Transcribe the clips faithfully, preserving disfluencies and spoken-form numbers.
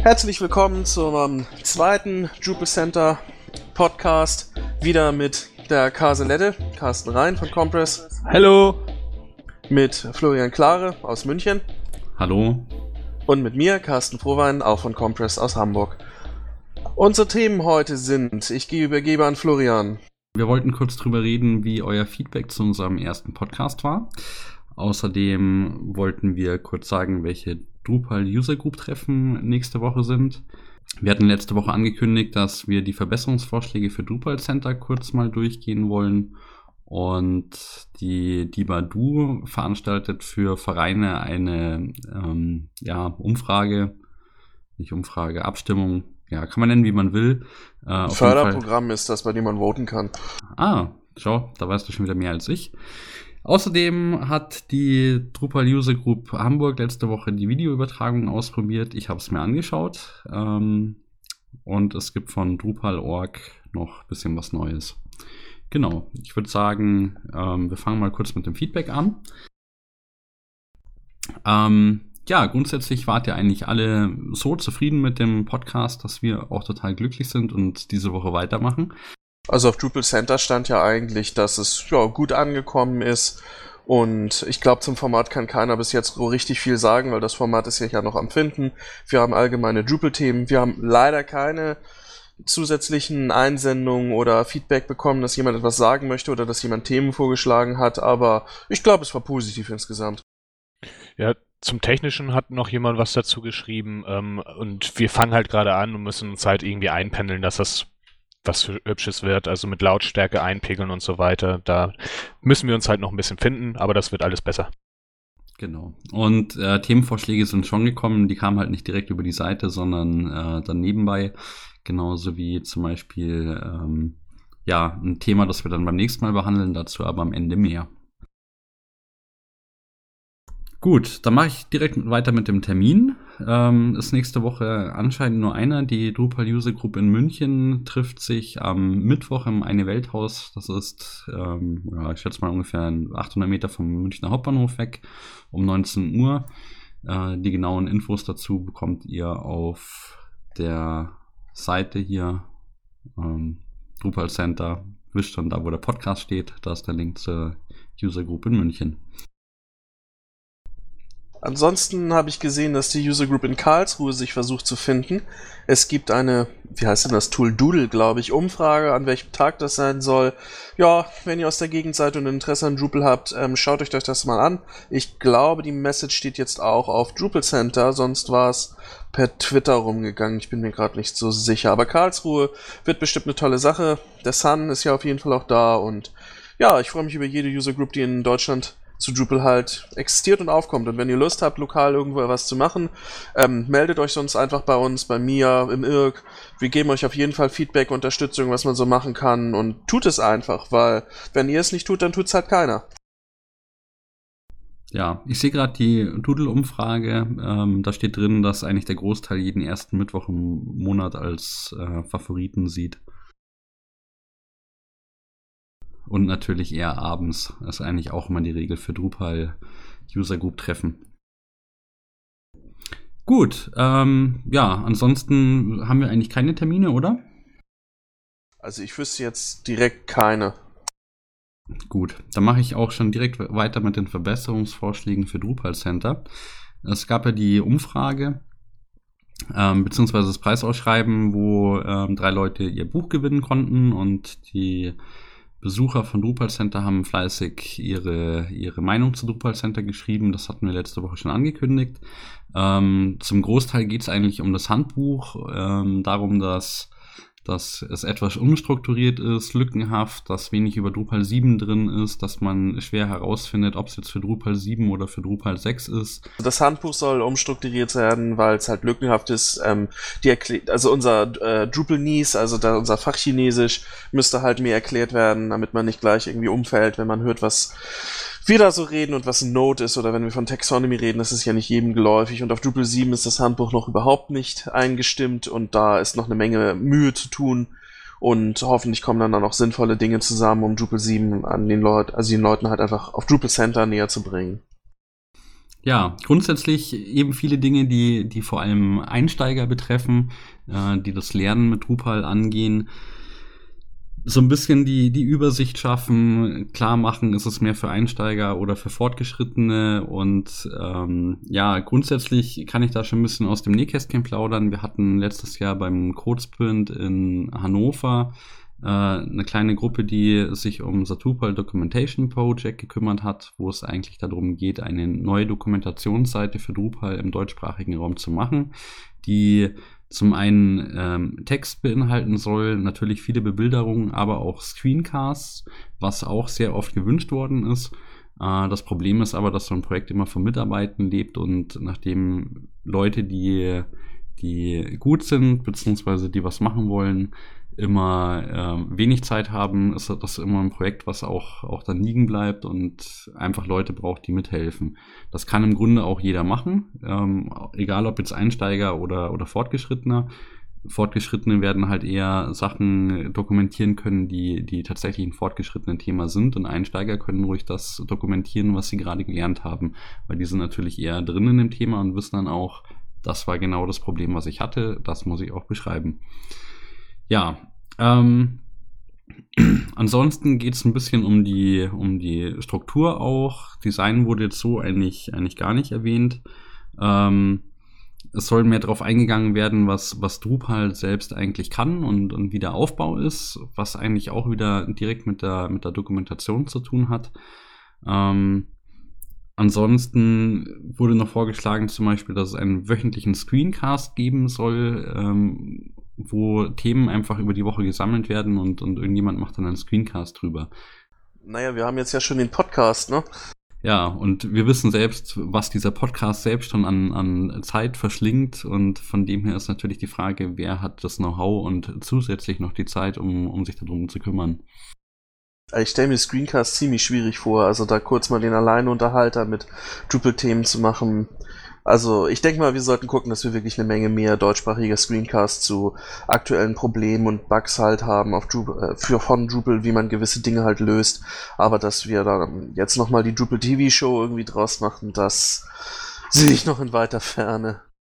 Herzlich willkommen zum zweiten Drupal Center Podcast. Wieder mit der Kaselette, Carsten Rhein von Compress. Hallo. Mit Florian Klare aus München. Hallo. Und mit mir, Carsten Frohwein, auch von Compress aus Hamburg. Unsere Themen heute sind, ich übergebe an Florian. Wir wollten kurz drüber reden, wie euer Feedback zu unserem ersten Podcast war. Außerdem wollten wir kurz sagen, welche Drupal User Group Treffen nächste Woche sind. Wir hatten letzte Woche angekündigt, dass wir die Verbesserungsvorschläge für Drupal Center kurz mal durchgehen wollen. Und die Dibadu veranstaltet für Vereine eine ähm, ja, Umfrage, nicht Umfrage, Abstimmung, ja, kann man nennen, wie man will. Äh, Ein Förderprogramm ist das, bei dem man voten kann. Ah, schau, da weißt du schon wieder mehr als ich. Außerdem hat die Drupal User Group Hamburg letzte Woche die Videoübertragung ausprobiert. Ich habe es mir angeschaut. Ähm, und es gibt von Drupal Punkt org noch ein bisschen was Neues. Genau, ich würde sagen, ähm, wir fangen mal kurz mit dem Feedback an. Ähm, ja, grundsätzlich wart ihr eigentlich alle so zufrieden mit dem Podcast, dass wir auch total glücklich sind und diese Woche weitermachen. Also auf Drupal Center stand ja eigentlich, dass es ja, gut angekommen ist. Und ich glaube, zum Format kann keiner bis jetzt so richtig viel sagen, weil das Format ist ja noch am Finden. Wir haben allgemeine Drupal-Themen. Wir haben leider keine zusätzlichen Einsendungen oder Feedback bekommen, dass jemand etwas sagen möchte oder dass jemand Themen vorgeschlagen hat. Aber ich glaube, es war positiv insgesamt. Ja, zum Technischen hat noch jemand was dazu geschrieben. Ähm, und wir fangen halt gerade an und müssen uns halt irgendwie einpendeln, dass das was für Hübsches wird, also mit Lautstärke einpegeln und so weiter. Da müssen wir uns halt noch ein bisschen finden, aber das wird alles besser. Genau. Und äh, Themenvorschläge sind schon gekommen, die kamen halt nicht direkt über die Seite, sondern äh, dann nebenbei. Genauso wie zum Beispiel ähm, ja ein Thema, das wir dann beim nächsten Mal behandeln, dazu aber am Ende mehr. Gut, dann mache ich direkt weiter mit dem Termin. Ähm, ist nächste Woche anscheinend nur einer. Die Drupal User Group in München trifft sich am Mittwoch im Eine Welthaus. Das ist, ähm, ja, ich schätze mal ungefähr achthundert Meter vom Münchner Hauptbahnhof weg, um neunzehn Uhr. Äh, die genauen Infos dazu bekommt ihr auf der Seite hier, ähm, Drupal Center. Wischt dann da, wo der Podcast steht. Da ist der Link zur User Group in München. Ansonsten habe ich gesehen, dass die User Group in Karlsruhe sich versucht zu finden. Es gibt eine, wie heißt denn das, Tool Doodle, glaube ich, Umfrage, an welchem Tag das sein soll. Ja, wenn ihr aus der Gegend seid und Interesse an Drupal habt, ähm, schaut euch das mal an. Ich glaube, die Message steht jetzt auch auf Drupal Center, sonst war es per Twitter rumgegangen. Ich bin mir gerade nicht so sicher. Aber Karlsruhe wird bestimmt eine tolle Sache. Der Sun ist ja auf jeden Fall auch da und ja, ich freue mich über jede User Group, die in Deutschland zu Drupal halt existiert und aufkommt. Und wenn ihr Lust habt, lokal irgendwo was zu machen, ähm, meldet euch sonst einfach bei uns, bei mir, im Irk. Wir geben euch auf jeden Fall Feedback, Unterstützung, was man so machen kann und tut es einfach, weil wenn ihr es nicht tut, dann tut es halt keiner. Ja, ich sehe gerade die Doodle-Umfrage. Ähm, da steht drin, dass eigentlich der Großteil jeden ersten Mittwoch im Monat als äh, Favoriten sieht. Und natürlich eher abends. Das ist eigentlich auch immer die Regel für Drupal User Group Treffen. Gut, ähm, ja, ansonsten haben wir eigentlich keine Termine, oder? Also ich wüsste jetzt direkt keine. Gut, dann mache ich auch schon direkt weiter mit den Verbesserungsvorschlägen für Drupal Center. Es gab ja die Umfrage, ähm, beziehungsweise das Preisausschreiben, wo ähm, drei Leute ihr Buch gewinnen konnten und die Besucher von Drupal Center haben fleißig ihre, ihre Meinung zu Drupal Center geschrieben. Das hatten wir letzte Woche schon angekündigt. Ähm, zum Großteil geht es eigentlich um das Handbuch, ähm, darum, dass, dass es etwas unstrukturiert ist, lückenhaft, dass wenig über Drupal sieben drin ist, dass man schwer herausfindet, ob es jetzt für Drupal sieben oder für Drupal sechs ist. Das Handbuch soll umstrukturiert werden, weil es halt lückenhaft ist. Ähm, die erklärt, also unser äh, Drupalese, also da unser Fachchinesisch, müsste halt mehr erklärt werden, damit man nicht gleich irgendwie umfällt, wenn man hört, was wir da so reden und was ein Node ist, oder wenn wir von Taxonomy reden, das ist ja nicht jedem geläufig. Und auf Drupal sieben ist das Handbuch noch überhaupt nicht eingestimmt und da ist noch eine Menge Mühe zu tun. Und hoffentlich kommen dann, dann auch sinnvolle Dinge zusammen, um Drupal sieben an den Leuten, also den Leuten halt einfach auf Drupal Center näher zu bringen. Ja, grundsätzlich eben viele Dinge, die, die vor allem Einsteiger betreffen, äh, die das Lernen mit Drupal angehen. So ein bisschen die, die Übersicht schaffen, klar machen, ist es mehr für Einsteiger oder für Fortgeschrittene. Und ähm, ja, grundsätzlich kann ich da schon ein bisschen aus dem Nähkästchen plaudern. Wir hatten letztes Jahr beim Codesprint in Hannover äh, eine kleine Gruppe, die sich um das Drupal Documentation Project gekümmert hat, wo es eigentlich darum geht, eine neue Dokumentationsseite für Drupal im deutschsprachigen Raum zu machen, die zum einen ähm, Text beinhalten soll, natürlich viele Bebilderungen, aber auch Screencasts, was auch sehr oft gewünscht worden ist. Äh, das Problem ist aber, dass so ein Projekt immer von Mitarbeitern lebt und nachdem Leute, die, die gut sind, beziehungsweise die was machen wollen, immer äh, wenig Zeit haben, ist das immer ein Projekt, was auch, auch dann liegen bleibt und einfach Leute braucht, die mithelfen. Das kann im Grunde auch jeder machen, ähm, egal ob jetzt Einsteiger oder, oder Fortgeschrittener. Fortgeschrittene werden halt eher Sachen dokumentieren können, die, die tatsächlich ein fortgeschrittenen Thema sind, und Einsteiger können ruhig das dokumentieren, was sie gerade gelernt haben, weil die sind natürlich eher drin in dem Thema und wissen dann auch, das war genau das Problem, was ich hatte, das muss ich auch beschreiben. Ja, ähm, ansonsten geht es ein bisschen um die, um die Struktur auch. Design wurde jetzt so eigentlich, eigentlich gar nicht erwähnt. Ähm, es soll mehr darauf eingegangen werden, was, was Drupal selbst eigentlich kann und, und wie der Aufbau ist, was eigentlich auch wieder direkt mit der, mit der Dokumentation zu tun hat. Ähm, ansonsten wurde noch vorgeschlagen, zum Beispiel, dass es einen wöchentlichen Screencast geben soll, ähm, wo Themen einfach über die Woche gesammelt werden und, und irgendjemand macht dann einen Screencast drüber. Naja, wir haben jetzt ja schon den Podcast, ne? Ja, und wir wissen selbst, was dieser Podcast selbst schon an, an Zeit verschlingt, und von dem her ist natürlich die Frage, wer hat das Know-how und zusätzlich noch die Zeit, um, um sich darum zu kümmern. Ich stelle mir Screencast ziemlich schwierig vor, also da kurz mal den Alleinunterhalter mit Drupal-Themen zu machen. Also ich denke mal, wir sollten gucken, dass wir wirklich eine Menge mehr deutschsprachiger Screencasts zu aktuellen Problemen und Bugs halt haben auf Drupal, äh, für von Drupal, wie man gewisse Dinge halt löst. Aber dass wir da jetzt nochmal die Drupal T V-Show irgendwie draus machen, das sehe ich noch in weiter Ferne.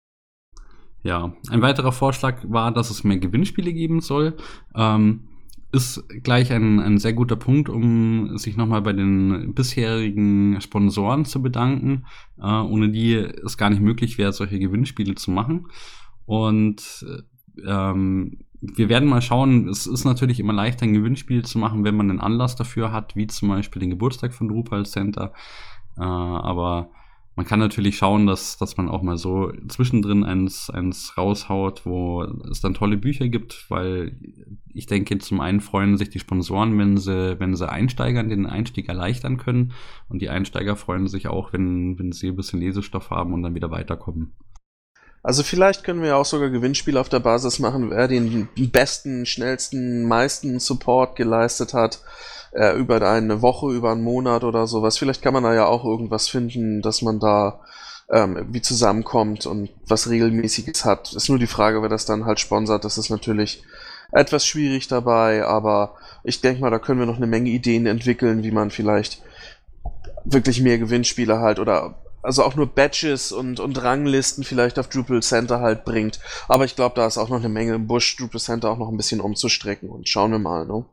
Ja, ein weiterer Vorschlag war, dass es mehr Gewinnspiele geben soll. Ähm, ist gleich ein, ein sehr guter Punkt, um sich nochmal bei den bisherigen Sponsoren zu bedanken, äh, ohne die es gar nicht möglich wäre, solche Gewinnspiele zu machen. Und ähm, wir werden mal schauen, es ist natürlich immer leichter, ein Gewinnspiel zu machen, wenn man einen Anlass dafür hat, wie zum Beispiel den Geburtstag von Drupal Center. Äh, aber man kann natürlich schauen, dass, dass man auch mal so zwischendrin eins, eins raushaut, wo es dann tolle Bücher gibt, weil ich denke, zum einen freuen sich die Sponsoren, wenn sie, wenn sie Einsteigern den Einstieg erleichtern können, und die Einsteiger freuen sich auch, wenn, wenn sie ein bisschen Lesestoff haben und dann wieder weiterkommen. Also vielleicht können wir ja auch sogar Gewinnspiele auf der Basis machen, wer den besten, schnellsten, meisten Support geleistet hat, äh, über eine Woche, über einen Monat oder sowas. Vielleicht kann man da ja auch irgendwas finden, dass man da ähm, irgendwie zusammenkommt und was Regelmäßiges hat. Ist nur die Frage, wer das dann halt sponsert. Das ist natürlich etwas schwierig dabei, aber ich denke mal, da können wir noch eine Menge Ideen entwickeln, wie man vielleicht wirklich mehr Gewinnspiele halt oder also auch nur Badges und, und Ranglisten vielleicht auf Drupal Center halt bringt. Aber ich glaube, da ist auch noch eine Menge im Busch, Drupal Center auch noch ein bisschen umzustrecken, und schauen wir mal, ne?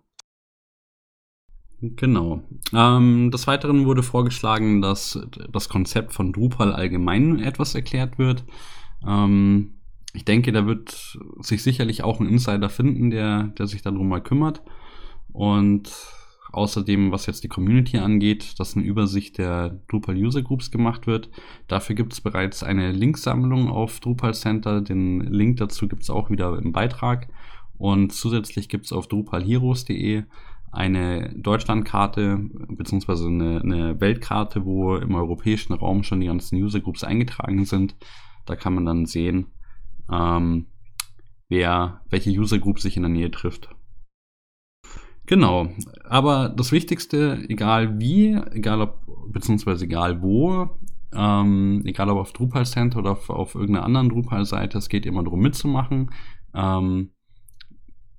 Genau. Ähm, des Weiteren wurde vorgeschlagen, dass das Konzept von Drupal allgemein etwas erklärt wird. Ähm, ich denke, da wird sich sicherlich auch ein Insider finden, der, der sich darum mal kümmert. Und außerdem, was jetzt die Community angeht, dass eine Übersicht der Drupal User Groups gemacht wird. Dafür gibt es bereits eine Linksammlung auf Drupal Center. Den Link dazu gibt es auch wieder im Beitrag. Und zusätzlich gibt es auf drupal heroes punkt de eine Deutschlandkarte beziehungsweise eine, eine Weltkarte, wo im europäischen Raum schon die ganzen User Groups eingetragen sind. Da kann man dann sehen, ähm, wer welche User Group sich in der Nähe trifft. Genau, aber das Wichtigste, egal wie, egal ob, beziehungsweise egal wo, ähm, egal ob auf Drupal Center oder auf, auf irgendeiner anderen Drupal-Seite, es geht immer darum mitzumachen. Ähm,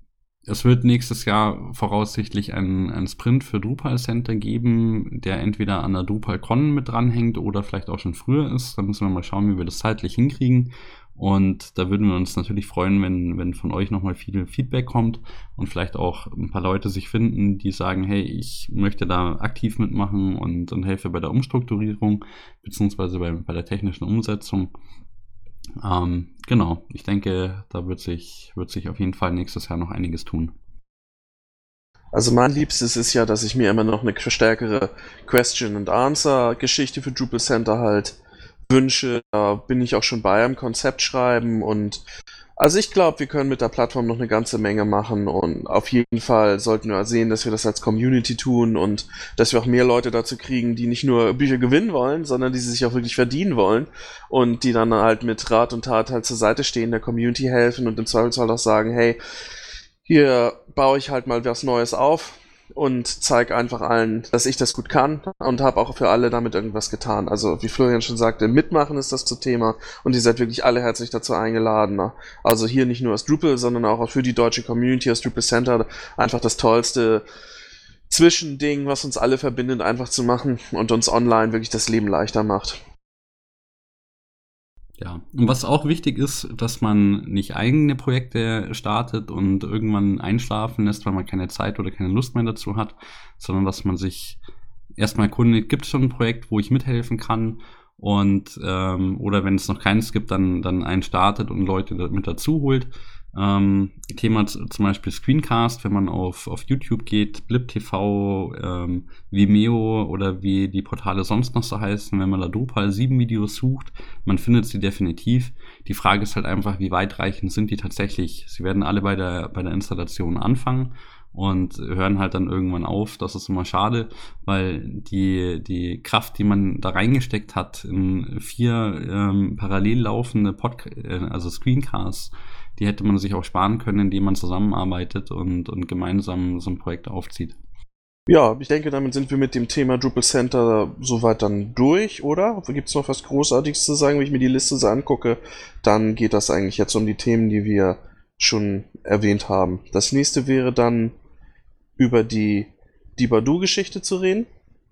es wird nächstes Jahr voraussichtlich einen, einen Sprint für Drupal Center geben, der entweder an der DrupalCon mit dranhängt oder vielleicht auch schon früher ist. Da müssen wir mal schauen, wie wir das zeitlich hinkriegen. Und da würden wir uns natürlich freuen, wenn, wenn von euch nochmal viel Feedback kommt und vielleicht auch ein paar Leute sich finden, die sagen, hey, ich möchte da aktiv mitmachen und, und helfe bei der Umstrukturierung beziehungsweise bei, bei der technischen Umsetzung. Ähm, genau, ich denke, da wird sich, wird sich auf jeden Fall nächstes Jahr noch einiges tun. Also mein Liebstes ist ja, dass ich mir immer noch eine stärkere Question-and-Answer-Geschichte für Drupal Center halt wünsche. Da bin ich auch schon bei am Konzept schreiben und also ich glaube, wir können mit der Plattform noch eine ganze Menge machen und auf jeden Fall sollten wir sehen, dass wir das als Community tun und dass wir auch mehr Leute dazu kriegen, die nicht nur Bücher gewinnen wollen, sondern die sie sich auch wirklich verdienen wollen und die dann halt mit Rat und Tat halt zur Seite stehen, der Community helfen und im Zweifelsfall auch sagen, hey, hier baue ich halt mal was Neues auf und zeige einfach allen, dass ich das gut kann und habe auch für alle damit irgendwas getan. Also wie Florian schon sagte, mitmachen ist das zu Thema und ihr seid wirklich alle herzlich dazu eingeladen. Also hier nicht nur aus Drupal, sondern auch für die deutsche Community aus Drupal Center einfach das tollste Zwischending, was uns alle verbindet, einfach zu machen und uns online wirklich das Leben leichter macht. Ja, und was auch wichtig ist, dass man nicht eigene Projekte startet und irgendwann einschlafen lässt, weil man keine Zeit oder keine Lust mehr dazu hat, sondern dass man sich erstmal erkundigt, gibt es schon ein Projekt, wo ich mithelfen kann und ähm, oder wenn es noch keins gibt, dann, dann einen startet und Leute mit dazu holt. Ähm, Thema z- zum Beispiel Screencast, wenn man auf, auf YouTube geht, Blip T V, ähm, Vimeo oder wie die Portale sonst noch so heißen, wenn man da Drupal sieben Videos sucht, man findet sie definitiv. Die Frage ist halt einfach, wie weitreichend sind die tatsächlich? Sie werden alle bei der, bei der Installation anfangen und hören halt dann irgendwann auf. Das ist immer schade, weil die, die Kraft, die man da reingesteckt hat in vier ähm, parallel laufende Pod- äh, also Screencasts, die hätte man sich auch sparen können, indem man zusammenarbeitet und, und gemeinsam so ein Projekt aufzieht. Ja, ich denke, damit sind wir mit dem Thema Drupal Center soweit dann durch, oder? Gibt es noch was Großartiges zu sagen? Wenn ich mir die Liste so angucke, dann geht das eigentlich jetzt um die Themen, die wir schon erwähnt haben. Das nächste wäre dann über die Dibadu-Geschichte zu reden.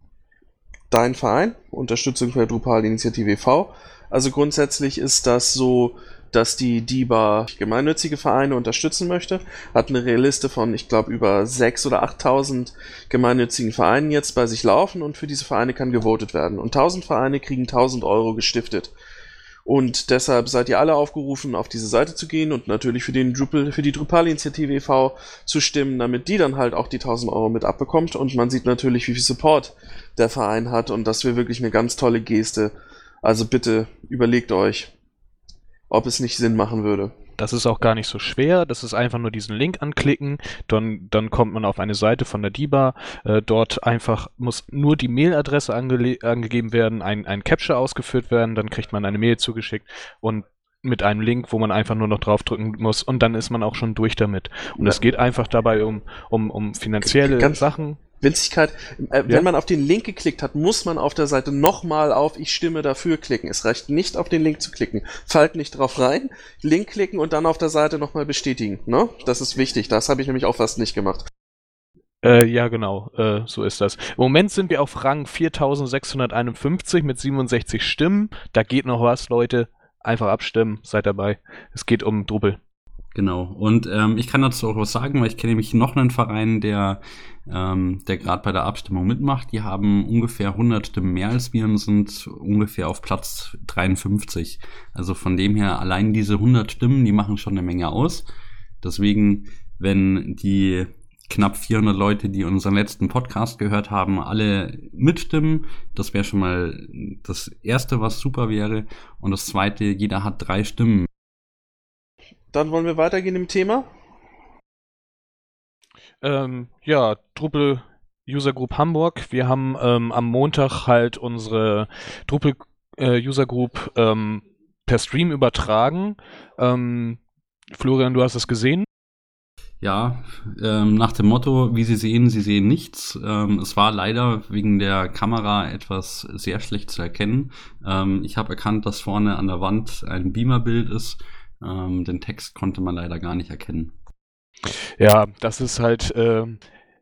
Dein Verein, Unterstützung für Drupal-Initiative e V. Also grundsätzlich ist das so, dass die D I B A gemeinnützige Vereine unterstützen möchte. Hat eine Liste von, ich glaube, über sechstausend oder achttausend gemeinnützigen Vereinen jetzt bei sich laufen und für diese Vereine kann gewotet werden. Und tausend Vereine kriegen tausend Euro gestiftet. Und deshalb seid ihr alle aufgerufen, auf diese Seite zu gehen und natürlich für, den Drupal, für die Drupal-Initiative e V zu stimmen, damit die dann halt auch die tausend Euro mit abbekommt. Und man sieht natürlich, wie viel Support der Verein hat und das wäre wirklich eine ganz tolle Geste. Also bitte überlegt euch, ob es nicht Sinn machen würde. Das ist auch gar nicht so schwer. Das ist einfach nur diesen Link anklicken. Dann, dann kommt man auf eine Seite von der D I B A. Äh, dort einfach muss nur die Mailadresse angele- angegeben werden, ein, ein Captcha ausgeführt werden. Dann kriegt man eine Mail zugeschickt und mit einem Link, wo man einfach nur noch draufdrücken muss. Und dann ist man auch schon durch damit. Und es geht einfach dabei um, um, um finanzielle Ganz Sachen. Winzigkeit, äh, Ja. wenn man auf den Link geklickt hat, muss man auf der Seite nochmal auf Ich stimme dafür klicken. Es reicht nicht, auf den Link zu klicken. Fallt nicht drauf rein, Link klicken und dann auf der Seite nochmal bestätigen. Ne? Das ist wichtig, das habe ich nämlich auch fast nicht gemacht. Äh, ja, genau, äh, so ist das. Im Moment sind wir auf Rang viertausendsechshunderteinundfünfzig mit siebenundsechzig Stimmen. Da geht noch was, Leute. Einfach abstimmen, seid dabei. Es geht um Drupal. Genau. Und ähm, ich kann dazu auch was sagen, weil ich kenne nämlich noch einen Verein, der, ähm, der gerade bei der Abstimmung mitmacht. Die haben ungefähr hundert Stimmen mehr als wir und sind ungefähr auf Platz dreiundfünfzig. Also von dem her, allein diese hundert Stimmen, die machen schon eine Menge aus. Deswegen, wenn die knapp vierhundert Leute, die unseren letzten Podcast gehört haben, alle mitstimmen, das wäre schon mal das Erste, was super wäre. Und das Zweite, jeder hat drei Stimmen. Dann wollen wir weitergehen im Thema. Ähm, ja, Drupal User Group Hamburg. Wir haben ähm, am Montag halt unsere Drupal äh, User Group ähm, per Stream übertragen. Ähm, Florian, du hast es gesehen? Ja, ähm, nach dem Motto, wie Sie sehen, Sie sehen nichts. Ähm, es war leider wegen der Kamera etwas sehr schlecht zu erkennen. Ähm, ich habe erkannt, dass vorne an der Wand ein Beamerbild ist. Ähm, den Text konnte man leider gar nicht erkennen. Ja, das ist halt ähm,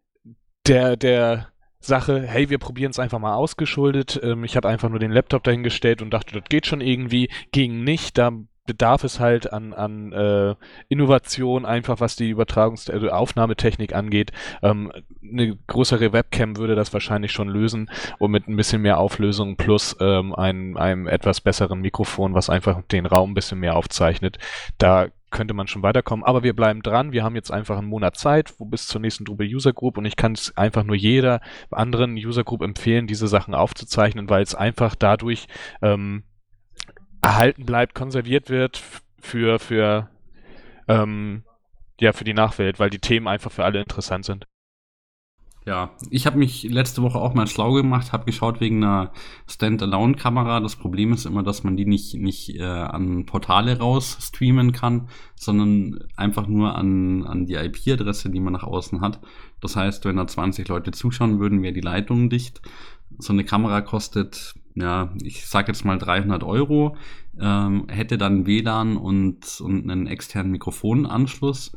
der, der Sache, hey, wir probieren es einfach mal ausgeschuldet. Ähm, ich habe einfach nur den Laptop dahingestellt und dachte, das geht schon irgendwie. Ging nicht, da bedarf es halt an, an äh, Innovation, einfach was die Übertragungs-, also Aufnahmetechnik angeht. Ähm, eine größere Webcam würde das wahrscheinlich schon lösen und mit ein bisschen mehr Auflösung plus ähm, ein, einem etwas besseren Mikrofon, was einfach den Raum ein bisschen mehr aufzeichnet. Da könnte man schon weiterkommen, aber wir bleiben dran. Wir haben jetzt einfach einen Monat Zeit, wo bis zur nächsten Drupal User Group, und ich kann es einfach nur jeder anderen User Group empfehlen, diese Sachen aufzuzeichnen, weil es einfach dadurch ähm, erhalten bleibt, konserviert wird f- für für ähm, ja für die Nachwelt, weil die Themen einfach für alle interessant sind. Ja, ich habe mich letzte Woche auch mal schlau gemacht, habe geschaut wegen einer Standalone-Kamera. Das Problem ist immer, dass man die nicht, nicht äh, an Portale raus streamen kann, sondern einfach nur an, an die I P-Adresse, die man nach außen hat. Das heißt, wenn da zwanzig Leute zuschauen würden, wäre die Leitung dicht. So eine Kamera kostet, ja, ich sag jetzt mal dreihundert Euro, ähm, hätte dann W L A N und, und einen externen Mikrofonanschluss.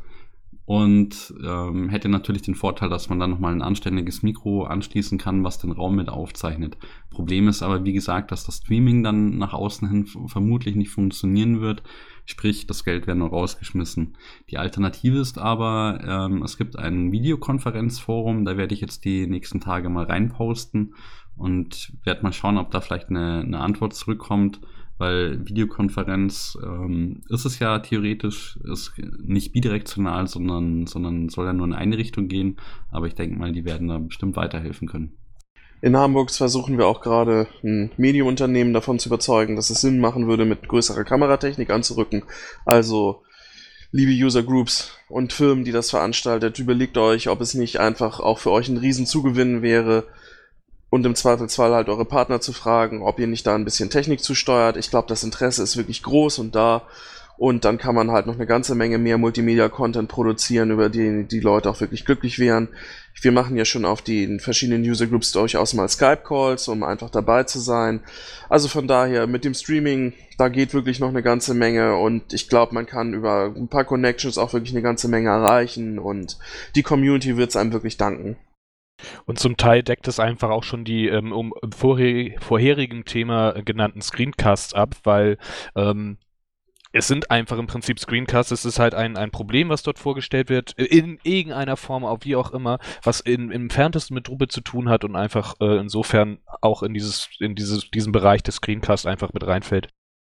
Und ähm, hätte natürlich den Vorteil, dass man dann nochmal ein anständiges Mikro anschließen kann, was den Raum mit aufzeichnet. Problem ist aber, wie gesagt, dass das Streaming dann nach außen hin f- vermutlich nicht funktionieren wird. Sprich, das Geld wäre nur rausgeschmissen. Die Alternative ist aber, ähm, es gibt ein Videokonferenzforum, da werde ich jetzt die nächsten Tage mal reinposten und werde mal schauen, ob da vielleicht eine, eine Antwort zurückkommt. Weil Videokonferenz ähm, ist es ja theoretisch, ist nicht bidirektional, sondern, sondern soll ja nur in eine Richtung gehen. Aber ich denke mal, die werden da bestimmt weiterhelfen können. In Hamburg versuchen wir auch gerade ein Medienunternehmen davon zu überzeugen, dass es Sinn machen würde, mit größerer Kameratechnik anzurücken. Also, liebe User Groups und Firmen, die das veranstaltet, überlegt euch, ob es nicht einfach auch für euch ein Riesenzugewinn wäre, und im Zweifelsfall halt eure Partner zu fragen, ob ihr nicht da ein bisschen Technik zusteuert. Ich glaube, das Interesse ist wirklich groß und da. Und dann kann man halt noch eine ganze Menge mehr Multimedia-Content produzieren, über den die Leute auch wirklich glücklich wären. Wir machen ja schon auf den verschiedenen User-Groups durchaus mal Skype-Calls, um einfach dabei zu sein. Also von daher, mit dem Streaming, da geht wirklich noch eine ganze Menge. Und ich glaube, man kann über ein paar Connections auch wirklich eine ganze Menge erreichen. Und die Community wird es einem wirklich danken. Und zum Teil deckt es einfach auch schon die ähm, um im vorher vorherigen Thema genannten Screencasts ab, weil ähm, es sind einfach im Prinzip Screencasts, es ist halt ein, ein Problem, was dort vorgestellt wird, in irgendeiner Form, auch wie auch immer, was in, im Entferntesten mit Drupal zu tun hat und einfach äh, insofern auch in dieses, in dieses, diesen Bereich des Screencasts einfach mit reinfällt.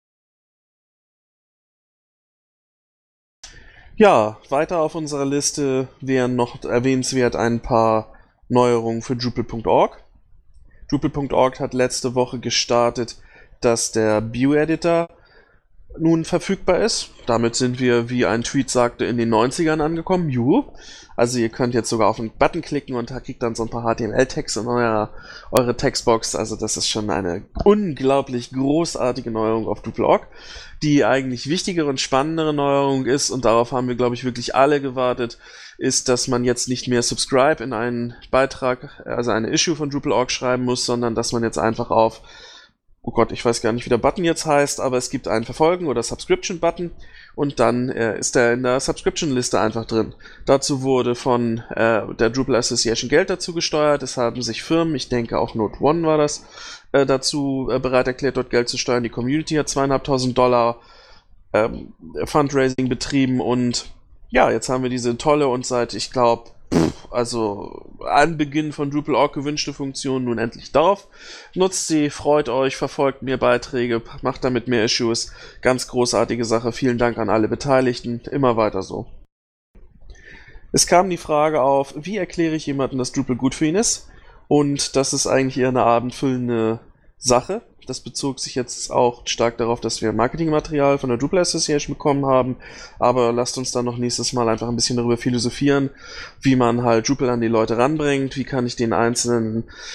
Ja, weiter auf unserer Liste wären noch erwähnenswert ein paar Neuerungen für Drupal Punkt org. Drupal Punkt org hat letzte Woche gestartet, dass der View-Editor nun verfügbar ist. Damit sind wir, wie ein Tweet sagte, in den neunzigern angekommen. Juhu. Also ihr könnt jetzt sogar auf einen Button klicken und kriegt dann so ein paar H T M L-Text in euer, eure Textbox. Also das ist schon eine unglaublich großartige Neuerung auf Drupal Punkt org. Die eigentlich wichtigere und spannendere Neuerung ist, und darauf haben wir, glaube ich, wirklich alle gewartet, ist, dass man jetzt nicht mehr Subscribe in einen Beitrag, also eine Issue von Drupal Punkt org schreiben muss, sondern dass man jetzt einfach auf, oh Gott, ich weiß gar nicht, wie der Button jetzt heißt, aber es gibt einen Verfolgen- oder Subscription-Button und dann äh, ist er in der Subscription-Liste einfach drin. Dazu wurde von äh, der Drupal Association Geld dazu gesteuert. Es haben sich Firmen, ich denke auch Note One war das, äh, dazu äh, bereit erklärt, dort Geld zu steuern. Die Community hat zweieinhalbtausend Dollar ähm, Fundraising betrieben und ja, jetzt haben wir diese tolle und seit, ich glaube, also Anbeginn von Drupal Punkt org gewünschte Funktion nun endlich drauf. Nutzt sie, freut euch, verfolgt mehr Beiträge, macht damit mehr Issues. Ganz großartige Sache. Vielen Dank an alle Beteiligten. Immer weiter so. Es kam die Frage auf, wie erkläre ich jemandem, dass Drupal gut für ihn ist? Und das ist eigentlich eher eine abendfüllende Sache. Das bezog sich jetzt auch stark darauf, dass wir Marketingmaterial von der Drupal Association bekommen haben. Aber lasst uns dann noch nächstes Mal einfach ein bisschen darüber philosophieren, wie man halt Drupal an die Leute ranbringt, wie kann ich den einzelnen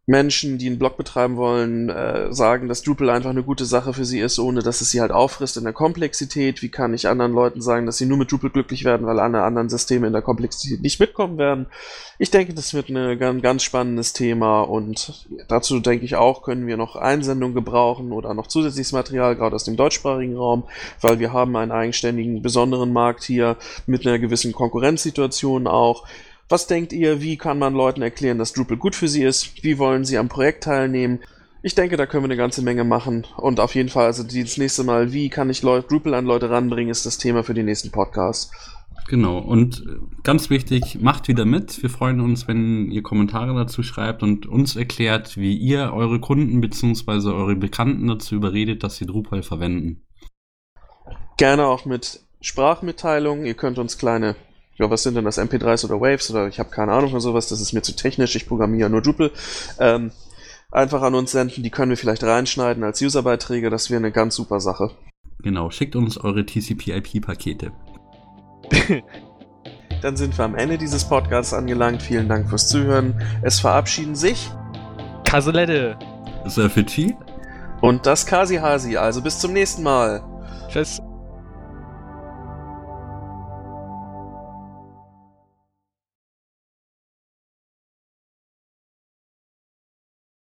Menschen, die einen Blog betreiben wollen, äh, sagen, dass Drupal einfach eine gute Sache für sie ist, ohne dass es sie halt auffrisst in der Komplexität. Wie kann ich anderen Leuten sagen, dass sie nur mit Drupal glücklich werden, weil alle anderen Systeme in der Komplexität nicht mitkommen werden? Ich denke, das wird eine, ein ganz spannendes Thema und dazu denke ich auch, können wir noch Einsendungen gebrauchen oder noch zusätzliches Material, gerade aus dem deutschsprachigen Raum, weil wir haben einen eigenständigen, besonderen Markt hier mit einer gewissen Konkurrenzsituation auch. Was denkt ihr, wie kann man Leuten erklären, dass Drupal gut für sie ist? Wie wollen sie am Projekt teilnehmen? Ich denke, da können wir eine ganze Menge machen. Und auf jeden Fall, also das nächste Mal, wie kann ich Leute, Drupal an Leute ranbringen, ist das Thema für den nächsten Podcast. Genau, und ganz wichtig, macht wieder mit. Wir freuen uns, wenn ihr Kommentare dazu schreibt und uns erklärt, wie ihr eure Kunden bzw. eure Bekannten dazu überredet, dass sie Drupal verwenden. Gerne auch mit Sprachmitteilungen. Ihr könnt uns kleine... Ja, was sind denn das, M P dreis oder Waves oder ich habe keine Ahnung von sowas, das ist mir zu technisch, ich programmiere nur Drupal. Ähm, einfach an uns senden, die können wir vielleicht reinschneiden als Userbeiträge, das wäre eine ganz super Sache. Genau, schickt uns eure T C P I P-Pakete. Dann sind wir am Ende dieses Podcasts angelangt, vielen Dank fürs Zuhören. Es verabschieden sich Kaselette Surfici und das Kasi Hasi, also bis zum nächsten Mal. Tschüss.